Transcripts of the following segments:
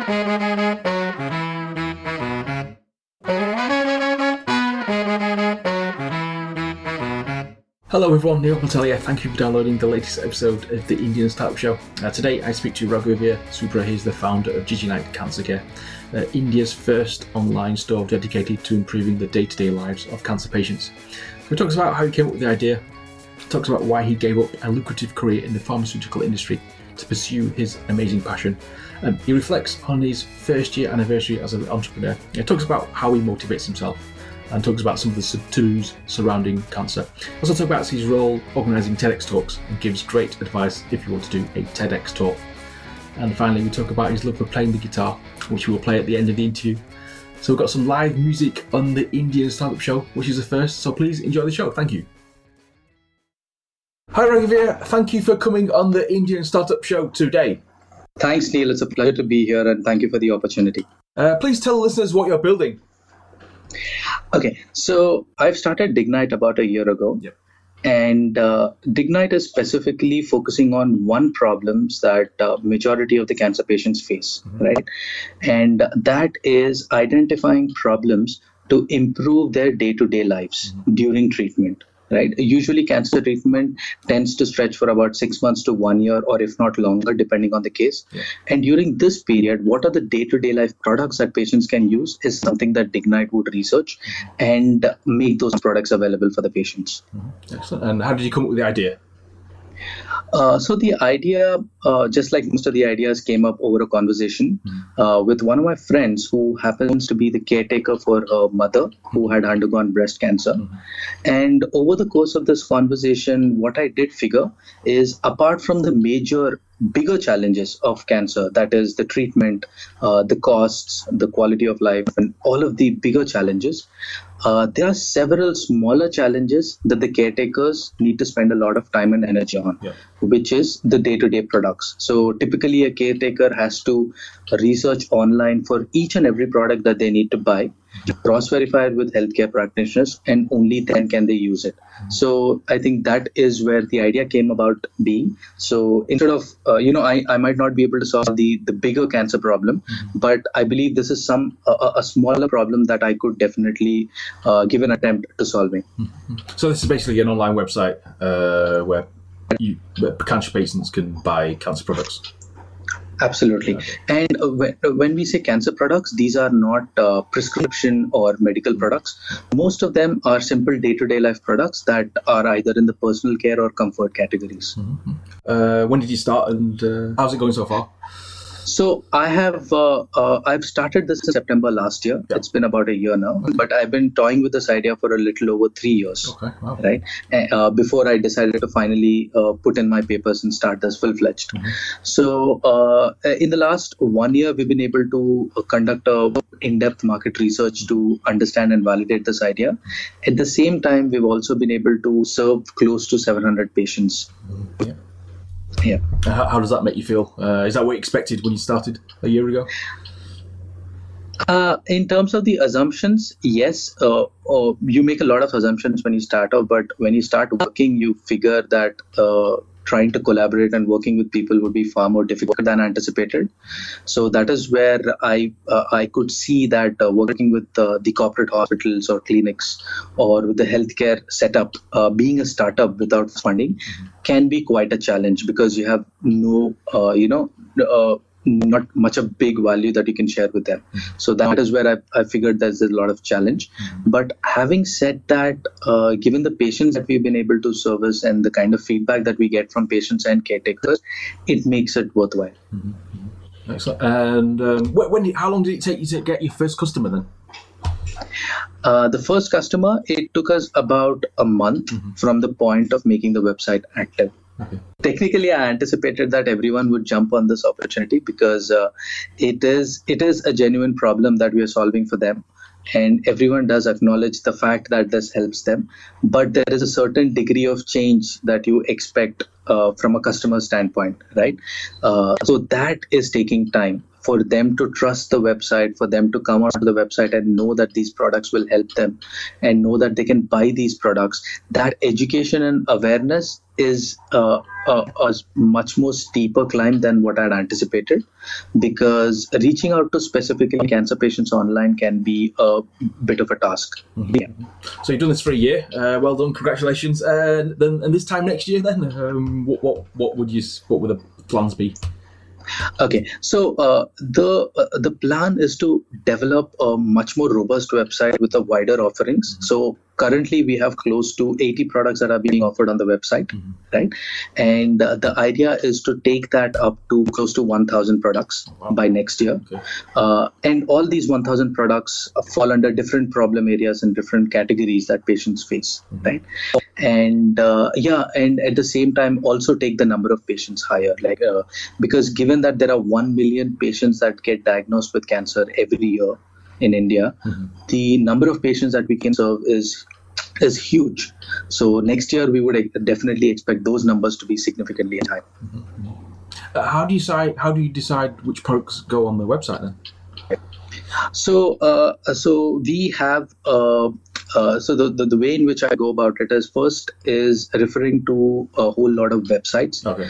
Hello everyone, Neil Patel here. Thank you for downloading the latest episode of the Indian Startup Show. Today I speak to Raghuveer Subra. He's the founder of GGNight Cancer Care, India's first online store dedicated to improving the day-to-day lives of cancer patients. So he talks about how he came up with the idea, talks about why he gave up a lucrative career in the pharmaceutical industry to pursue his amazing passion. He reflects on his first year anniversary as an entrepreneur. He talks about how he motivates himself and talks about some of the taboos surrounding cancer. Also talks about his role organising TEDx talks and gives great advice if you want to do a TEDx talk. And finally, we talk about his love for playing the guitar, which we will play at the end of the interview. So we've got some live music on the Indian Startup Show, which is the first, so please enjoy the show. Thank you. Hi Raghuveer, thank you for coming on the Indian Startup Show today. Thanks, Neil. It's a pleasure to be here and thank you for the opportunity. Please tell listeners what you're building. Okay, so I've started Dignight about a year ago. Yep. And Dignight is specifically focusing on one problems that majority of the cancer patients face, right? And that is identifying problems to improve their day-to-day lives during treatment. Right. Usually cancer treatment tends to stretch for about 6 months to 1 year, or if not longer, depending on the case. Yeah. And during this period, what are the day-to-day life products that patients can use is something that Dignight would research and make those products available for the patients. Excellent. And how did you come up with the idea? So the idea, just like most of the ideas, came up over a conversation with one of my friends who happens to be the caretaker for her mother who had undergone breast cancer. And over the course of this conversation, what I did figure is, apart from the bigger challenges of cancer, that is the treatment, the costs, the quality of life, and all of the bigger challenges, there are several smaller challenges that the caretakers need to spend a lot of time and energy on, which is the day-to-day products. So typically a caretaker has to research online for each and every product that they need to buy, cross-verify it with healthcare practitioners, and only then can they use it. So I think that is where the idea came about being. So instead of, I might not be able to solve the bigger cancer problem, but I believe this is a smaller problem that I could definitely give an attempt to solving. So this is basically an online website where cancer patients can buy cancer products. Absolutely. Okay. And when we say cancer products, these are not prescription or medical products. Most of them are simple day-to-day life products that are either in the personal care or comfort categories. When did you start and how's it going so far? So I've started this in September last year. Yeah. It's been about a year now, but I've been toying with this idea for a little over 3 years. Okay, wow. Right? Before I decided to finally put in my papers and start this full-fledged. So in the last 1 year, we've been able to conduct a in-depth market research to understand and validate this idea. At the same time, we've also been able to serve close to 700 patients. Yeah. Yeah. How does that make you feel? Is that what you expected when you started a year ago? In terms of the assumptions, yes. You make a lot of assumptions when you start out, but when you start working, you figure that trying to collaborate and working with people would be far more difficult than anticipated. So that is where I could see that working with the corporate hospitals or clinics or with the healthcare setup, being a startup without funding can be quite a challenge, because you have not much a big value that you can share with them. So that is where I figured there's a lot of challenge. But having said that, given the patients that we've been able to service and the kind of feedback that we get from patients and caretakers, it makes it worthwhile. Excellent. And how long did it take you to get your first customer then? The first customer, it took us about a month from the point of making the website active. Okay. Technically, I anticipated that everyone would jump on this opportunity because it is a genuine problem that we are solving for them. And everyone does acknowledge the fact that this helps them. But there is a certain degree of change that you expect from a customer standpoint, right? So that is taking time. for them to trust the website, for them to come onto the website and know that these products will help them and know that they can buy these products. That education and awareness is a much more steeper climb than what I had anticipated, because reaching out to specifically cancer patients online can be a bit of a task. Mm-hmm. Yeah. So you've done this for a year. Well done, congratulations. And this time next year, then, what would the plans be? Okay, so the plan is to develop a much more robust website with a wider offerings. Mm-hmm. So currently we have close to 80 products that are being offered on the website, mm-hmm. right? And the idea is to take that up to close to 1,000 products by next year. Okay. And all these 1,000 products fall under different problem areas and different categories that patients face, mm-hmm. right? And and at the same time also take the number of patients higher, because given that there are 1 million patients that get diagnosed with cancer every year in India, mm-hmm. the number of patients that we can serve is huge. So next year we would definitely expect those numbers to be significantly high. Mm-hmm. How do you decide which products go on the website then? So we have the way in which I go about it is first is referring to a whole lot of websites, okay.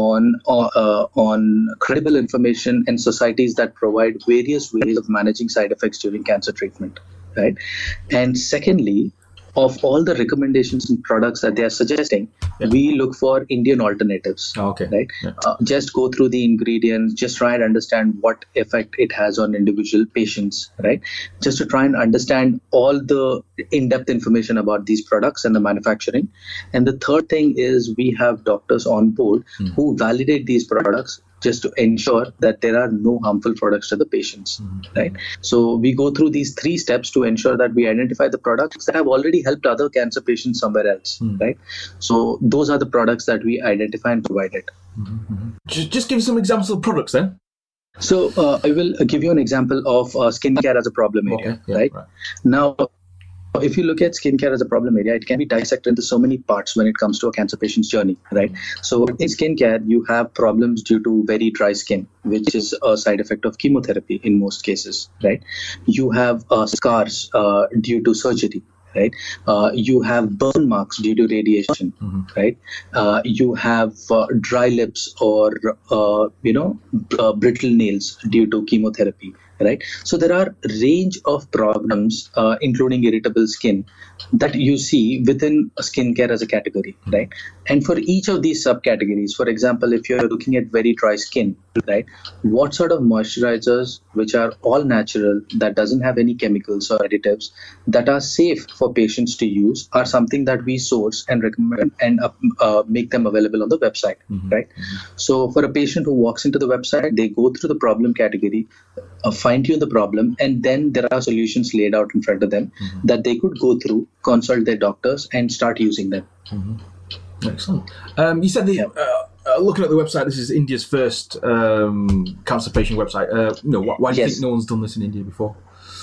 on credible information and societies that provide various ways of managing side effects during cancer treatment, right? And secondly, of all the recommendations and products that they are suggesting, yeah. we look for Indian alternatives. Okay. Right? Yeah. Just go through the ingredients, just try and understand what effect it has on individual patients, right? Just to try and understand all the in-depth information about these products and the manufacturing. And the third thing is we have doctors on board who validate these products just to ensure that there are no harmful products to the patients, right? So we go through these 3 steps to ensure that we identify the products that have already helped other cancer patients somewhere else, right? So those are the products that we identify and provide it. Just give some examples of products then. So I will give you an example of skincare as a problem area, right? Now, if you look at skincare as a problem area, it can be dissected into so many parts when it comes to a cancer patient's journey, right? So in skincare, you have problems due to very dry skin, which is a side effect of chemotherapy in most cases, right? You have scars due to surgery, right? You have burn marks due to radiation, right? You have dry lips or, brittle nails due to chemotherapy, right? So there are a range of problems, including irritable skin, that you see within skincare as a category, right? And for each of these subcategories, for example, if you're looking at very dry skin, right, what sort of moisturizers, which are all natural, that doesn't have any chemicals or additives, that are safe for patients to use, are something that we source and recommend and make them available on the website, right? So for a patient who walks into the website, they go through the problem category, fine-tune the problem, and then there are solutions laid out in front of them that they could go through, consult their doctors, and start using them. Excellent. You said looking at the website, this is India's first cancer patient website. Why do you think no one's done this in India before?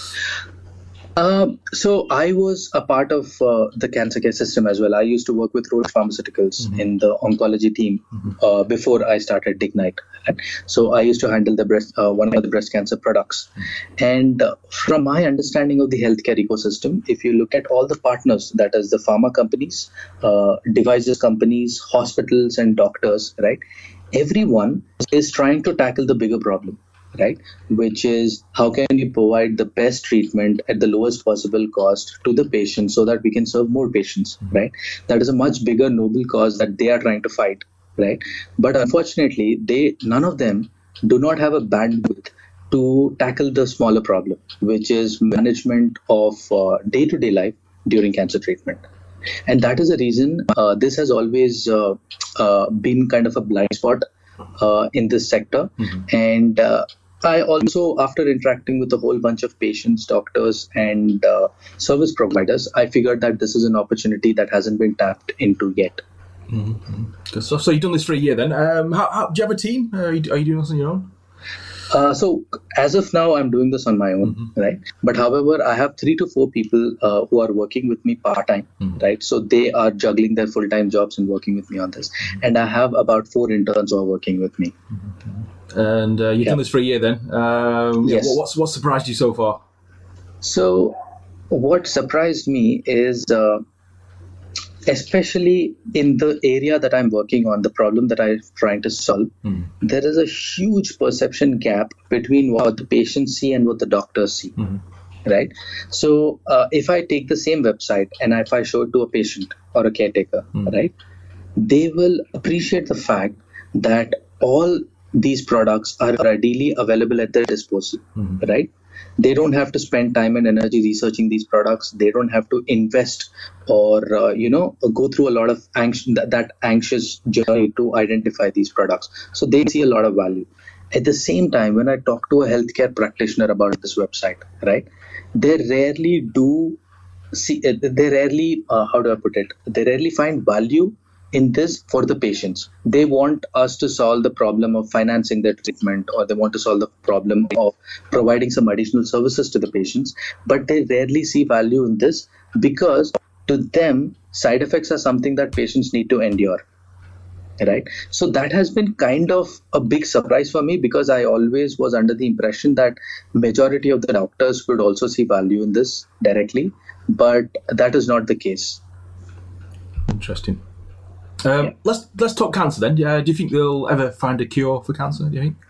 So I was a part of the cancer care system as well. I used to work with Roche Pharmaceuticals in the oncology team before I started Dignite. Right? So I used to handle the one of the breast cancer products. And from my understanding of the healthcare ecosystem, if you look at all the partners, that is the pharma companies, devices companies, hospitals and doctors, right? Everyone is trying to tackle the bigger problem, right? Which is, how can we provide the best treatment at the lowest possible cost to the patient so that we can serve more patients, right? That is a much bigger noble cause that they are trying to fight, right? But unfortunately, none of them do not have a bandwidth to tackle the smaller problem, which is management of day-to-day life during cancer treatment. And that is the reason this has always been kind of a blind spot in this sector. And I also, after interacting with a whole bunch of patients, doctors, and service providers, I figured that this is an opportunity that hasn't been tapped into yet. Good stuff. So you've done this for a year then. Do you have a team? Are you doing this on your own? So as of now, I'm doing this on my own, right? But however, I have 3 to 4 people who are working with me part-time, right? So they are juggling their full-time jobs and working with me on this. And I have about 4 interns who are working with me. And you've done this for a year then. Yes. What surprised you so far? So what surprised me is, especially in the area that I'm working on, the problem that I'm trying to solve, there is a huge perception gap between what the patients see and what the doctors see. Right? So if I take the same website and if I show it to a patient or a caretaker, right, they will appreciate the fact that all these products are readily available at their disposal, right? They don't have to spend time and energy researching these products. They don't have to invest or go through a lot of anxious journey to identify these products. So they see a lot of value. At the same time, when I talk to a healthcare practitioner about this website, right, they rarely find value in this for the patients. They want us to solve the problem of financing their treatment, or they want to solve the problem of providing some additional services to the patients, but they rarely see value in this because to them, side effects are something that patients need to endure. Right. So that has been kind of a big surprise for me, because I always was under the impression that majority of the doctors would also see value in this directly, but that is not the case. Interesting. Let's talk cancer then. Do you think they'll ever find a cure for cancer? Do you think?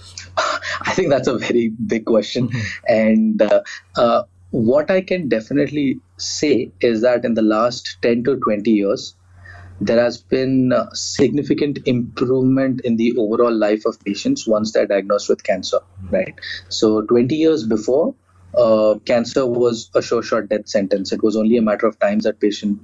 I think that's a very big question. And what I can definitely say is that in the last 10 to 20 years, there has been significant improvement in the overall life of patients once they're diagnosed with cancer, right? So 20 years before, cancer was a sure-shot death sentence. It was only a matter of time that patient,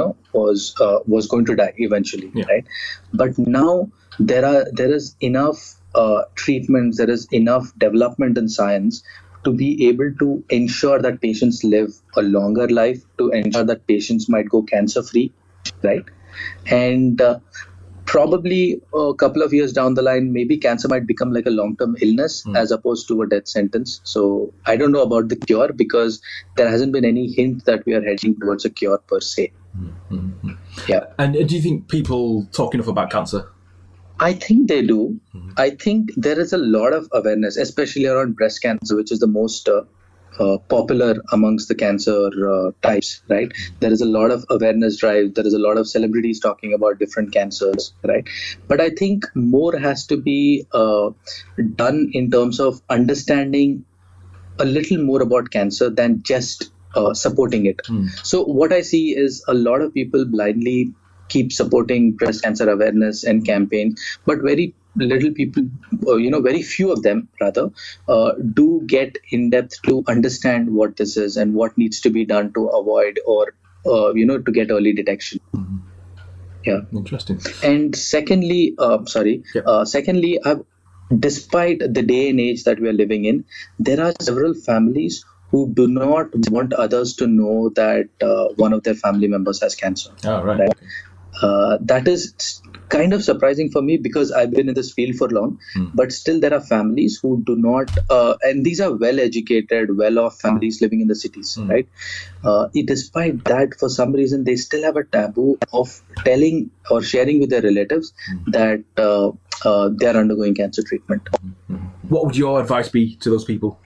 was going to die eventually, right? But now there is enough treatments, there is enough development in science to be able to ensure that patients live a longer life, to ensure that patients might go cancer-free, right? And probably a couple of years down the line, maybe cancer might become like a long-term illness as opposed to a death sentence. So I don't know about the cure, because there hasn't been any hint that we are heading towards a cure per se. Yeah. And do you think people talk enough about cancer? I think they do. I think there is a lot of awareness, especially around breast cancer, which is the most popular amongst the cancer types, right? There is a lot of awareness drive. There is a lot of celebrities talking about different cancers, right? But I think more has to be done in terms of understanding a little more about cancer than just supporting it. So what I see is a lot of people blindly keep supporting breast cancer awareness and campaigns, but very little people, very few of them rather, do get in depth to understand what this is and what needs to be done to avoid or, to get early detection. Yeah. Interesting. And secondly, despite the day and age that we are living in, there are several families who do not want others to know that one of their family members has cancer. Oh, right. Right? That is kind of surprising for me, because I've been in this field for long, but still there are families who do not, and these are well-educated, well-off families living in the cities, right? Despite that, for some reason, they still have a taboo of telling or sharing with their relatives that they are undergoing cancer treatment. What would your advice be to those people?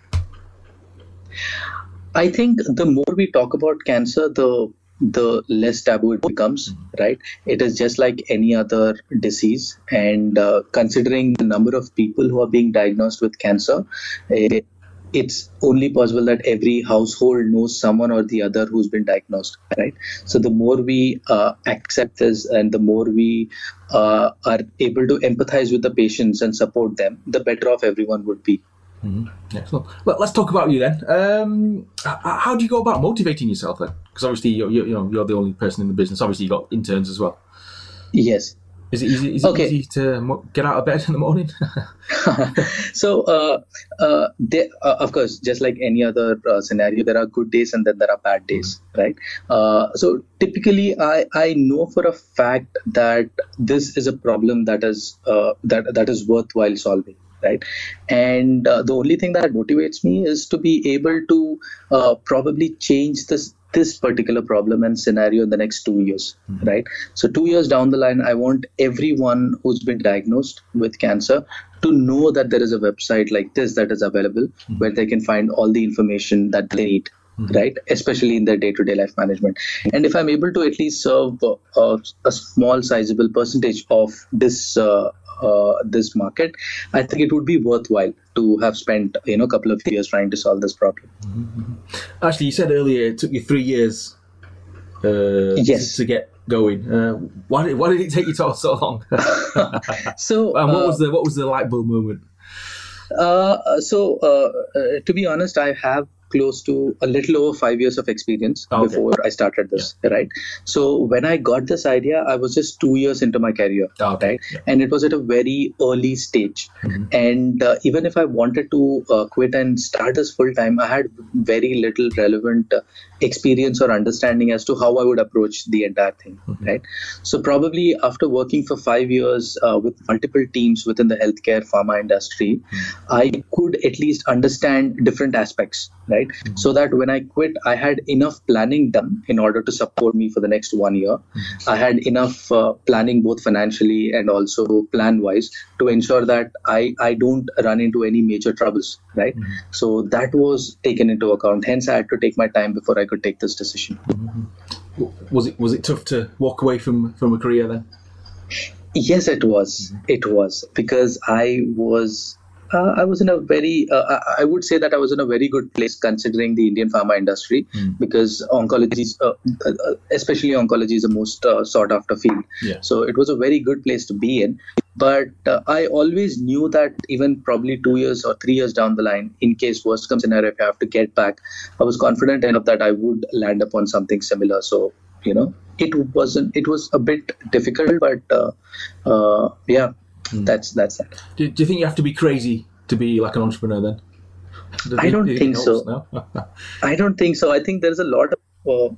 I think the more we talk about cancer, the less taboo it becomes, right? It is just like any other disease. And considering the number of people who are being diagnosed with cancer, it's only possible that every household knows someone or the other who's been diagnosed, right? So the more we accept this and the more we are able to empathize with the patients and support them, the better off everyone would be. Excellent. Well, let's talk about you then. How do you go about motivating yourself then? Because obviously you're the only person in the business. Obviously you got interns as well. Yes. Is it easy to get out of bed in the morning? So, of course, just like any other scenario, there are good days and then there are bad days, right? So typically, I know for a fact that this is a problem that is worthwhile solving. Right. And the only thing that motivates me is to be able to probably change this particular problem and scenario in the next 2 years. Right. So 2 years down the line, I want everyone who's been diagnosed with cancer to know that there is a website like this that is available where they can find all the information that they need, right? Especially in their day-to-day life management. And if I'm able to at least serve a small, sizable percentage of this market, I think it would be worthwhile to have spent a couple of years trying to solve this problem. Actually, you said earlier it took you 3 years Yes. to get going. Why did it take you so long? So, And what was the light bulb moment? To be honest, I have close to a little over 5 years of experience before I started this, right? So when I got this idea, I was just 2 years into my career, right? Yeah. And it was at a very early stage. And even if I wanted to quit and start this full time, I had very little relevant experience or understanding as to how I would approach the entire thing, right? So probably after working for 5 years with multiple teams within the healthcare pharma industry, I could at least understand different aspects, right? So that when I quit, I had enough planning done in order to support me for the next 1 year. I had enough planning both financially and also plan-wise to ensure that I don't run into any major troubles, right? So that was taken into account. Hence, I had to take my time before I could take this decision. Was it tough to walk away from a career then? Yes, it was. It was because I was in a very, I would say that I was in a very good place considering the Indian pharma industry, because oncology, especially oncology, is the most sought after field. Yeah. So it was a very good place to be in. But I always knew that even probably 2 years or 3 years down the line, in case worst comes scenario, if I have to get back, I was confident enough that I would land upon something similar. So, it was a bit difficult, but yeah. That's that. Do you think you have to be crazy to be like an entrepreneur then? I don't think so. No? I don't think so. I think there's a lot of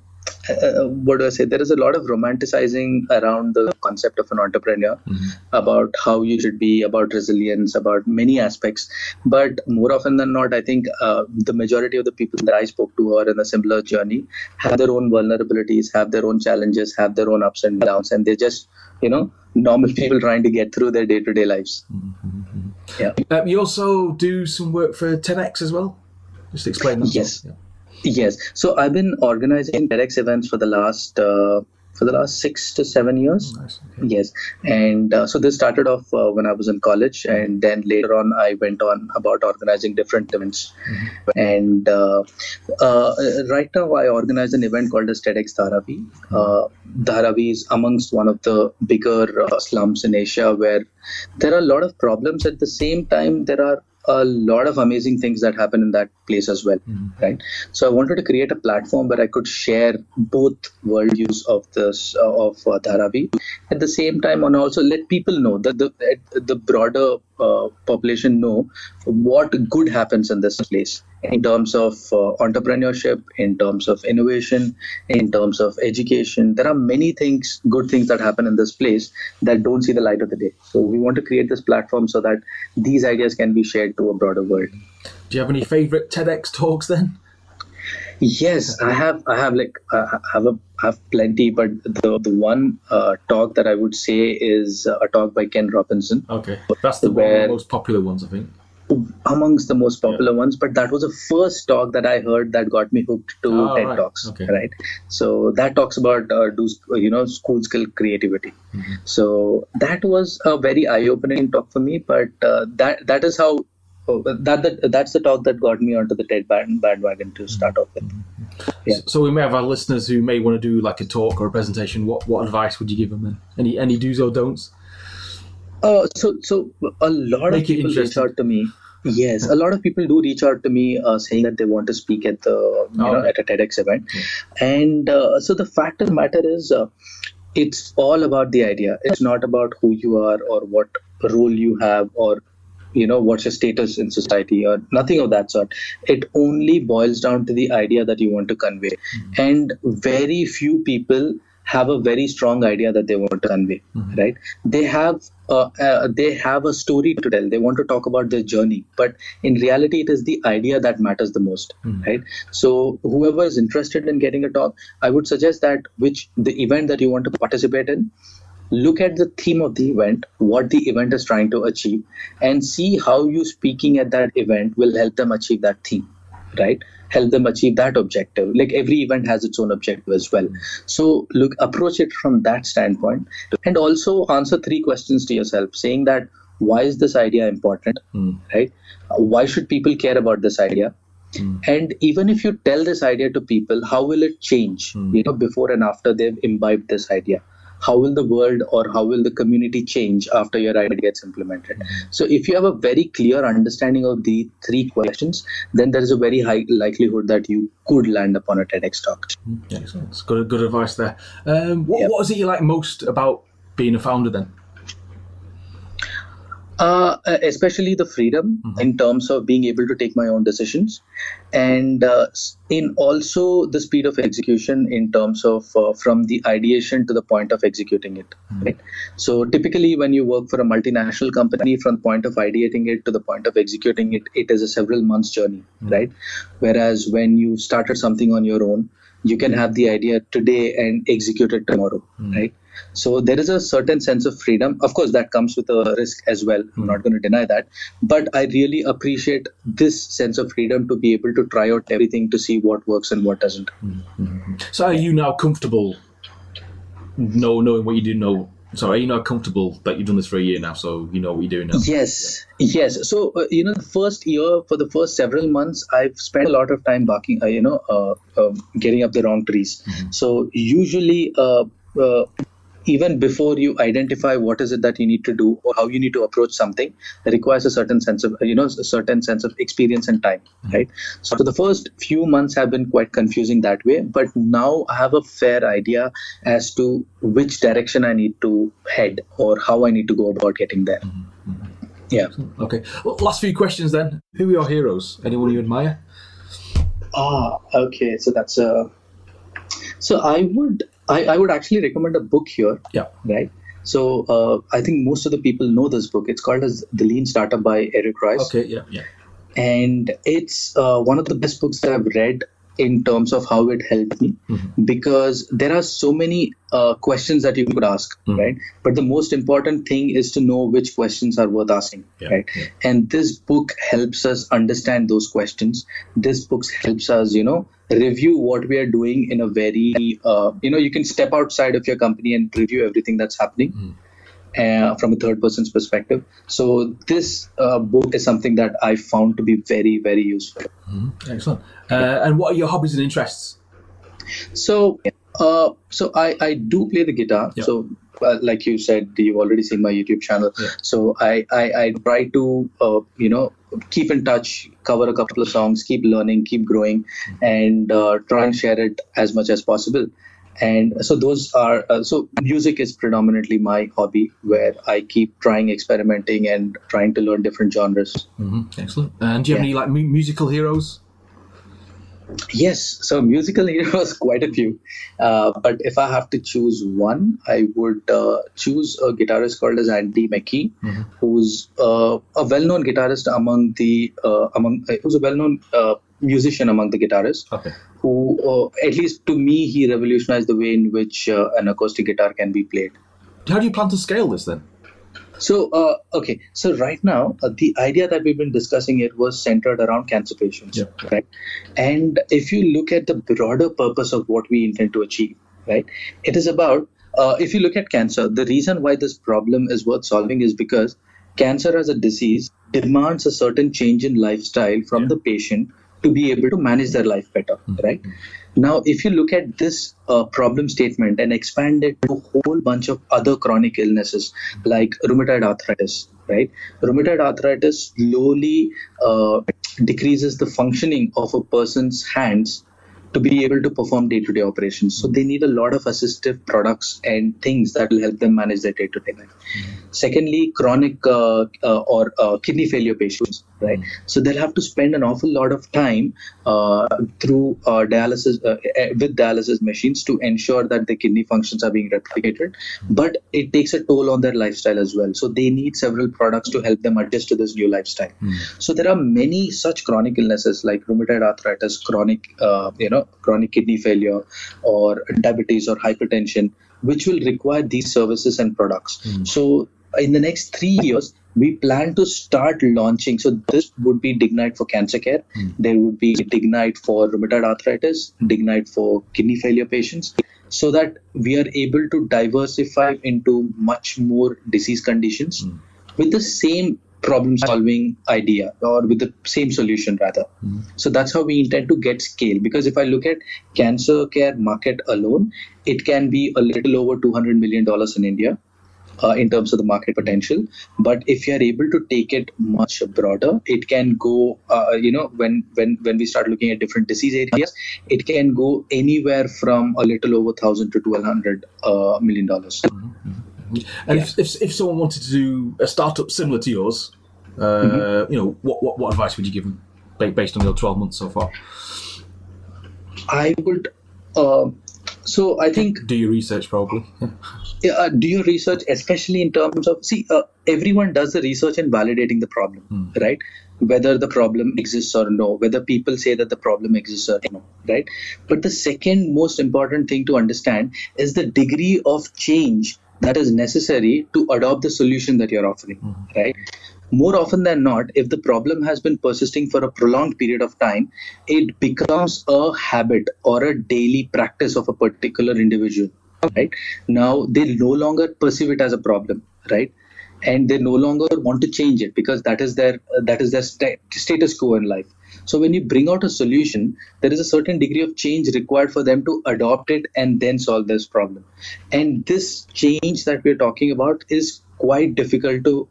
there is a lot of romanticizing around the concept of an entrepreneur, about how you should be, about resilience, about many aspects. But more often than not, I think the majority of the people that I spoke to are in a similar journey, have their own vulnerabilities, have their own challenges, have their own ups and downs, and they're just, normal people trying to get through their day-to-day lives. Yeah. You also do some work for TEDx as well? Just explain that. Yes. Yeah. Yes. So I've been organizing TEDx events for the last 6 to 7 years. Nice. Okay. Yes. And so this started off when I was in college, and then later on I went on about organizing different events. And right now I organize an event called as TEDx Dharavi. Dharavi is amongst one of the bigger slums in Asia, where there are a lot of problems. At the same time, there are a lot of amazing things that happen in that place as well, right? So I wanted to create a platform where I could share both worldviews of this of Dharavi at the same time, and also let people know that the broader population know what good happens in this place in terms of entrepreneurship, in terms of innovation, in terms of education. There are many things, good things that happen in this place that don't see the light of the day. So we want to create this platform so that these ideas can be shared to a broader world. Do you have any favorite TEDx talks then? Yes, I have plenty, but the one talk that I would say is a talk by Ken Robinson. Okay, that's one of the most popular ones, I think. Amongst the most popular ones, but that was the first talk that I heard that got me hooked to TED Talks, right? So that talks about school skill creativity. So that was a very eye-opening talk for me, but that is how that's the talk that got me onto the TED bandwagon to start off with. Yeah. So we may have our listeners who may want to do like a talk or a presentation. What advice would you give them then? Any do's or don'ts? So a lot of people reach out to me. Yes, a lot of people do reach out to me saying that they want to speak at at a TEDx event. And so the fact of the matter is, it's all about the idea. It's not about who you are or what role you have or what's your status in society or nothing of that sort. It only boils down to the idea that you want to convey. And very few people have a very strong idea that they want to convey, right? They have a story to tell. They want to talk about their journey, but in reality, it is the idea that matters the most, right? So whoever is interested in getting a talk, I would suggest that the event that you want to participate in, look at the theme of the event, what the event is trying to achieve, and see how you speaking at that event will help them achieve that theme, right? Help them achieve that objective. Like every event has its own objective as well. So look, approach it from that standpoint, and also answer 3 questions to yourself, saying that why is this idea important, right? Why should people care about this idea? And even if you tell this idea to people, how will it change, before and after they've imbibed this idea? How will the world or how will the community change after your idea gets implemented? So if you have a very clear understanding of the 3 questions, then there is a very high likelihood that you could land upon a TEDx talk. Excellent. That's good advice there. What is it you like most about being a founder then? Especially the freedom in terms of being able to take my own decisions, and in also the speed of execution in terms of from the ideation to the point of executing it. Right. So typically when you work for a multinational company, from the point of ideating it to the point of executing it, it is a several months journey, right? Whereas when you started something on your own, you can have the idea today and execute it tomorrow, right? So there is a certain sense of freedom. Of course, that comes with a risk as well. I'm not going to deny that. But I really appreciate this sense of freedom to be able to try out everything to see what works and what doesn't. So are you now comfortable knowing what you do know? So are you now comfortable that you've done this for a year now, so you know what you're doing now? Yes. So, the first year, for the first several months, I've spent a lot of time barking, getting up the wrong trees. So usually, even before you identify what is it that you need to do or how you need to approach something, it requires a certain sense of, experience and time, right? So the first few months have been quite confusing that way, but now I have a fair idea as to which direction I need to head or how I need to go about getting there. Yeah. Okay. Well, last few questions then. Who are your heroes? Anyone you admire? Okay. So that's so I would actually recommend a book here. Yeah. Right. So I think most of the people know this book. It's called as The Lean Startup by Eric Rice. Okay. Yeah. And it's one of the best books that I've read in terms of how it helped me, because there are so many questions that you could ask, right? But the most important thing is to know which questions are worth asking, right? Yeah. And this book helps us understand those questions. This book helps us, review what we are doing in a very, you can step outside of your company and review everything that's happening. From a third person's perspective. So this book is something that I found to be very, very useful. Excellent. And what are your hobbies and interests? So I do play the guitar. Yep. So like you said, you've already seen my YouTube channel. Yep. So I try to, keep in touch, cover a couple of songs, keep learning, keep growing, and try and share it as much as possible. And so those are, so music is predominantly my hobby, where I keep trying, experimenting and trying to learn different genres. Excellent. And do you have any musical heroes? Yes. So musical heroes, quite a few. But if I have to choose one, I would choose a guitarist called as Andy McKee, who's a well-known guitarist who's a well-known musician among the guitarists. Okay. Who, at least to me, he revolutionized the way in which an acoustic guitar can be played. How do you plan to scale this then? So, So right now, the idea that we've been discussing here was centered around cancer patients, right? And if you look at the broader purpose of what we intend to achieve, right, it is about, if you look at cancer, the reason why this problem is worth solving is because cancer as a disease demands a certain change in lifestyle from the patient to be able to manage their life better, right? Now, if you look at this problem statement and expand it to a whole bunch of other chronic illnesses like rheumatoid arthritis, right? Rheumatoid arthritis slowly decreases the functioning of a person's hands to be able to perform day-to-day operations. So they need a lot of assistive products and things that will help them manage their day-to-day life. Secondly, chronic or kidney failure patients, right? So they'll have to spend an awful lot of time through dialysis with dialysis machines to ensure that the kidney functions are being replicated. But it takes a toll on their lifestyle as well. So they need several products to help them adjust to this new lifestyle. So there are many such chronic illnesses like rheumatoid arthritis, chronic, chronic kidney failure or diabetes or hypertension, which will require these services and products. So in the next 3 years, we plan to start launching. So this would be Dignite for cancer care. There would be Dignite for rheumatoid arthritis, Dignite for kidney failure patients, so that we are able to diversify into much more disease conditions with the same problem solving idea, or with the same solution rather. So that's how we intend to get scale, because if I look at cancer care market alone, it can be a little over $200 million in India. In terms of the market potential, but if you are able to take it much broader, it can go. When we start looking at different disease areas, it can go anywhere from a little over $1,000 to $1,200 million. And if someone wanted to do a startup similar to yours, what advice would you give them based on your 12 months so far? I would. So I think do your research probably. Do your research, especially in terms of everyone does the research in validating the problem, right? Whether the problem exists or no, whether people say that the problem exists or no, right? But the second most important thing to understand is the degree of change that is necessary to adopt the solution that you're offering, right? More often than not, if the problem has been persisting for a prolonged period of time, it becomes a habit or a daily practice of a particular individual, right? Now, they no longer perceive it as a problem, right? And they no longer want to change it, because that is their status quo in life. So when you bring out a solution, there is a certain degree of change required for them to adopt it and then solve this problem. And this change that we're talking about is quite difficult to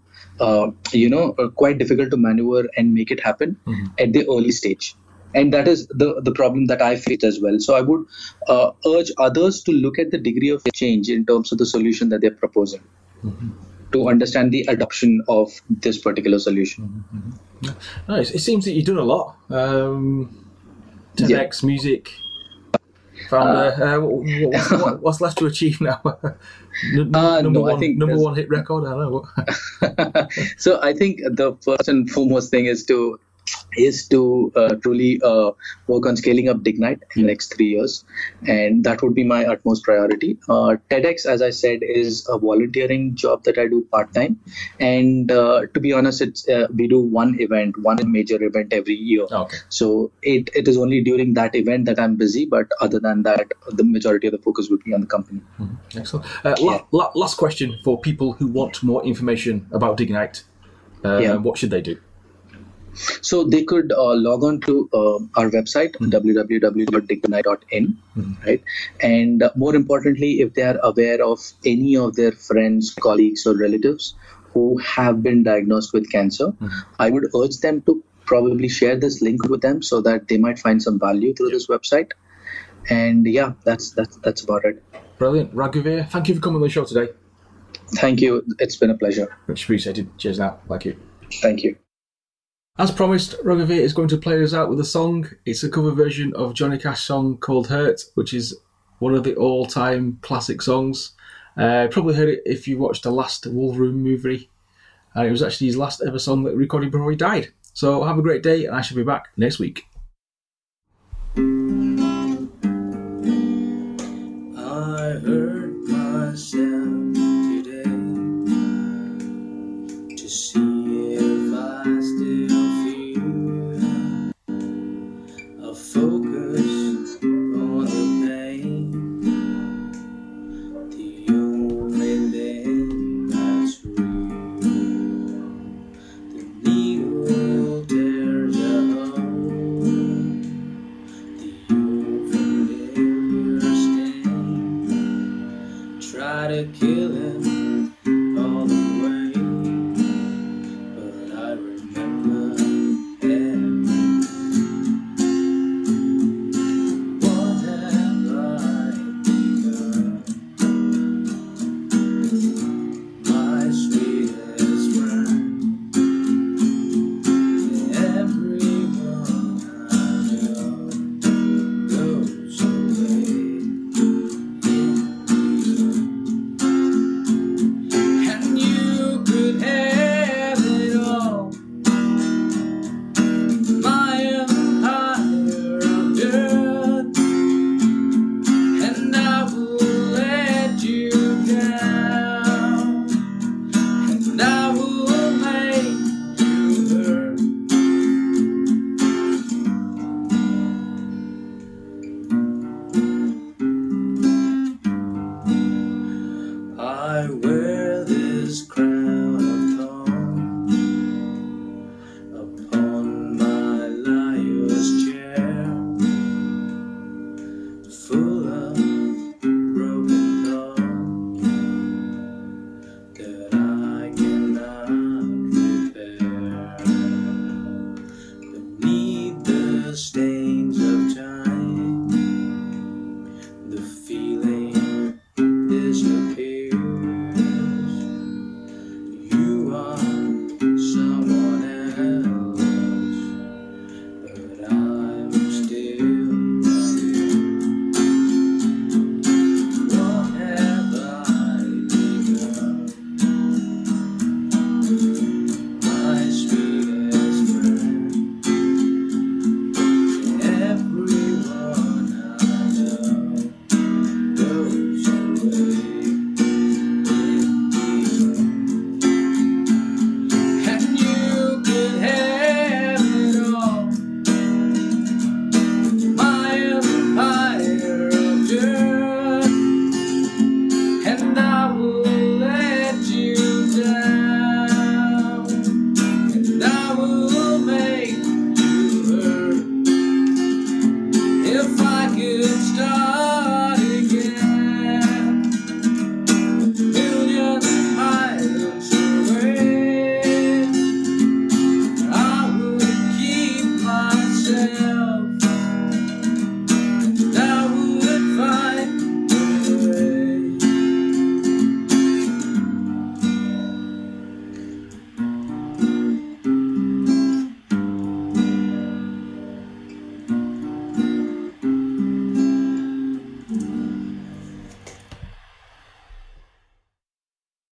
maneuver and make it happen at the early stage. And that is the problem that I face as well. So I would urge others to look at the degree of change in terms of the solution that they're proposing to understand the adoption of this particular solution. Nice. It seems that you've done a lot. TEDx, music, founder. What's left to achieve now? Number one hit record. I don't know. So I think the first and foremost thing is to truly work on scaling up Dignite in the next 3 years, and that would be my utmost priority. TEDx, as I said, is a volunteering job that I do part-time, and to be honest, it's we do one major event every year. Okay. So it is only during that event that I'm busy, but other than that, the majority of the focus would be on the company. Excellent. Last question for people who want more information about Dignite. What should they do? So they could log on to our website, www.dignite.in, right? And more importantly, if they are aware of any of their friends, colleagues, or relatives who have been diagnosed with cancer, I would urge them to probably share this link with them so that they might find some value through this website. And yeah, that's about it. Brilliant. Raghuveer, thank you for coming on the show today. Thank you. It's been a pleasure. Much appreciated. Cheers now. Thank you. Thank you. As promised, Raghuveer is going to play us out with a song. It's a cover version of Johnny Cash's song called Hurt, which is one of the all-time classic songs. Probably heard it if you watched the last Wolverine movie. And it was actually his last ever song that he recorded before he died. So have a great day, and I shall be back next week. I hurt myself today to see if I still feel a focus on the pain, the only thing that's real. The needle tears a hole the stains of time. The feeling disappears. You are someone else, but I'm still you. What have I become? My sweetest friend. Everyone I know goes away in the end. And you could have it all. My empire of dirt, and I will let you down, and I will